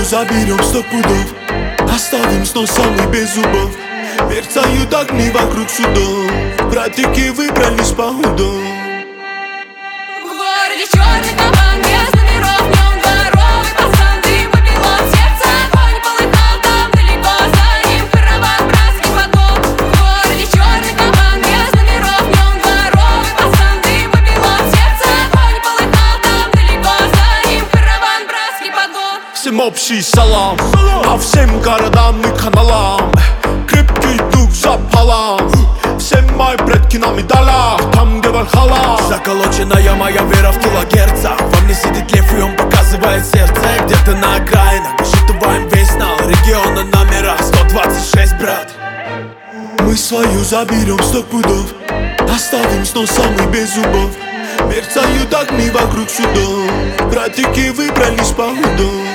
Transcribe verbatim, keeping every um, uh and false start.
заберем сто пудов, оставим с носом и без зубов. Мерцают огни вокруг судов, братики выбрались по удов. В городе черный кабан, без номеров, в нем дворовый пацан. Дым и пилот, сердце огонь полыхал там далеко, за ним караван, братский подгон. В городе черный кабан, без номеров, в нем дворовый пацан. Дым и пилот, сердце огонь полыхал там далеко, за ним караван, братский подгон. Всем общий салам, а всем городам и каналам крепкий дух запалом. Все мои предки на медалях, там где Вальхалла. Заколоченная моя вера в килогерцах. Во мне сидит лев, и он показывает сердце. Где-то на окраинах высчитываем весь нал региона номера сто двадцать шесть, брат. Мы свою заберем сто пудов, оставим с носом и без зубов. Мерцают огни вокруг судов, братики выбрались по удов.